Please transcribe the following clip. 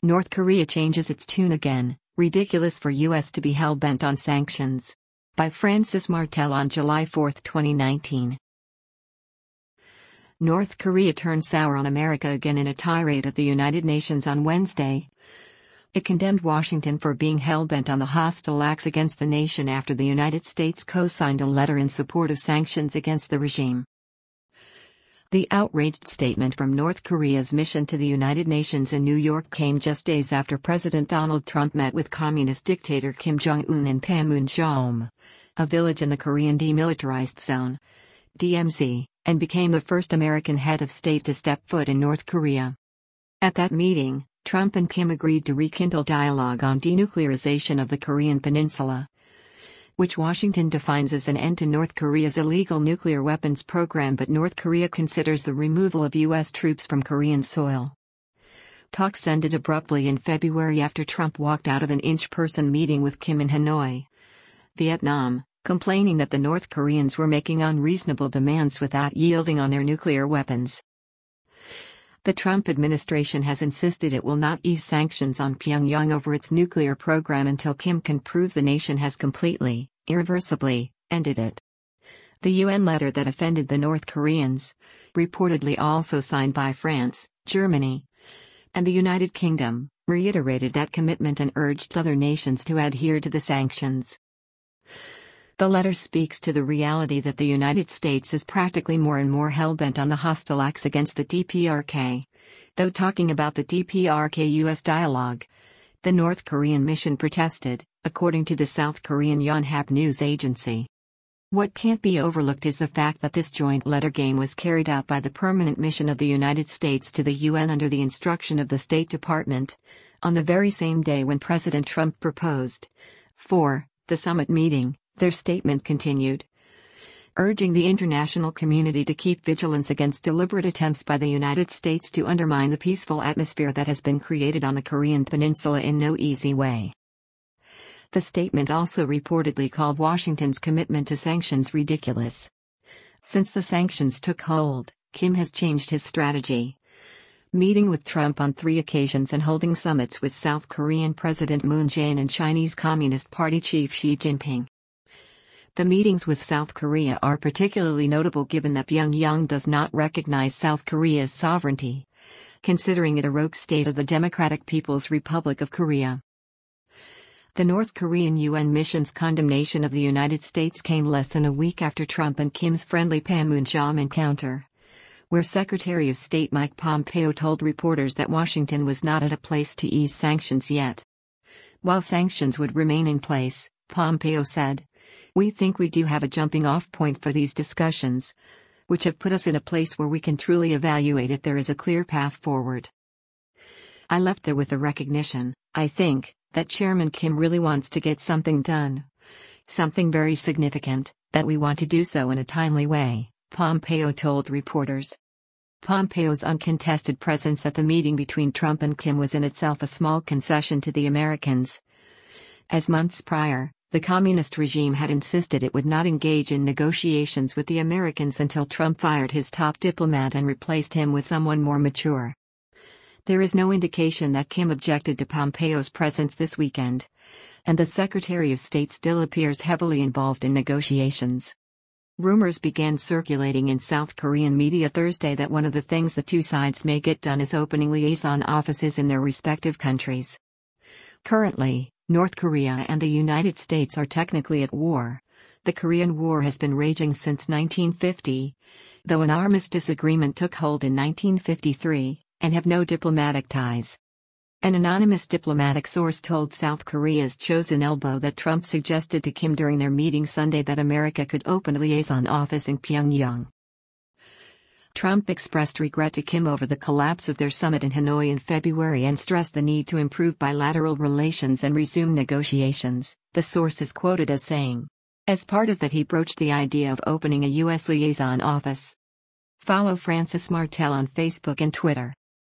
North Korea changes its tune again, ridiculous for U.S. to be hell-bent on sanctions. By Francis Martel on July 4, 2019. North Korea turned sour on America again in a tirade at the United Nations on Wednesday. It condemned Washington for being hell-bent on the hostile acts against the nation after the United States co-signed a letter in support of sanctions against the regime. The outraged statement from North Korea's mission to the United Nations in New York came just days after President Donald Trump met with communist dictator Kim Jong-un in Panmunjom, a village in the Korean Demilitarized Zone, DMZ, and became the first American head of state to step foot in North Korea. At that meeting, Trump and Kim agreed to rekindle dialogue on denuclearization of the Korean Peninsula, which Washington defines as an end to North Korea's illegal nuclear weapons program, but North Korea considers the removal of U.S. troops from Korean soil. Talks ended abruptly in February after Trump walked out of an in-person meeting with Kim in Hanoi, Vietnam, complaining that the North Koreans were making unreasonable demands without yielding on their nuclear weapons. The Trump administration has insisted it will not ease sanctions on Pyongyang over its nuclear program until Kim can prove the nation has completely, irreversibly, ended it. The UN letter that offended the North Koreans, reportedly also signed by France, Germany, and the United Kingdom, reiterated that commitment and urged other nations to adhere to the sanctions. The letter speaks to the reality that the United States is practically more and more hell-bent on the hostile acts against the DPRK. Though talking about the DPRK-US dialogue, the North Korean mission protested, according to the South Korean Yonhap news agency. What can't be overlooked is the fact that this joint letter game was carried out by the permanent mission of the United States to the UN under the instruction of the State Department, on the very same day when President Trump proposed for the summit meeting. Their statement continued, urging the international community to keep vigilance against deliberate attempts by the United States to undermine the peaceful atmosphere that has been created on the Korean Peninsula in no easy way. The statement also reportedly called Washington's commitment to sanctions ridiculous. Since the sanctions took hold, Kim has changed his strategy, meeting with Trump on 3 occasions and holding summits with South Korean President Moon Jae-in and Chinese Communist Party chief Xi Jinping. The meetings with South Korea are particularly notable given that Pyongyang does not recognize South Korea's sovereignty, considering it a rogue state of the Democratic People's Republic of Korea. The North Korean UN mission's condemnation of the United States came less than a week after Trump and Kim's friendly Panmunjom encounter, where Secretary of State Mike Pompeo told reporters that Washington was not at a place to ease sanctions yet. While sanctions would remain in place, Pompeo said, "We think we do have a jumping-off point for these discussions, which have put us in a place where we can truly evaluate if there is a clear path forward." I left there with the recognition, I think, that Chairman Kim really wants to get something done. Something very significant, that we want to do so in a timely way, Pompeo told reporters. Pompeo's uncontested presence at the meeting between Trump and Kim was in itself a small concession to the Americans. As months prior, the communist regime had insisted it would not engage in negotiations with the Americans until Trump fired his top diplomat and replaced him with someone more mature. There is no indication that Kim objected to Pompeo's presence this weekend, and the Secretary of State still appears heavily involved in negotiations. Rumors began circulating in South Korean media Thursday that one of the things the two sides may get done is opening liaison offices in their respective countries. Currently, North Korea and the United States are technically at war. The Korean War has been raging since 1950, though an armistice agreement took hold in 1953, and have no diplomatic ties. An anonymous diplomatic source told South Korea's Chosun Ilbo that Trump suggested to Kim during their meeting Sunday that America could open a liaison office in Pyongyang. Trump expressed regret to Kim over the collapse of their summit in Hanoi in February and stressed the need to improve bilateral relations and resume negotiations, the source is quoted as saying. As part of that, he broached the idea of opening a U.S. liaison office. Follow Francis Martel on Facebook and Twitter.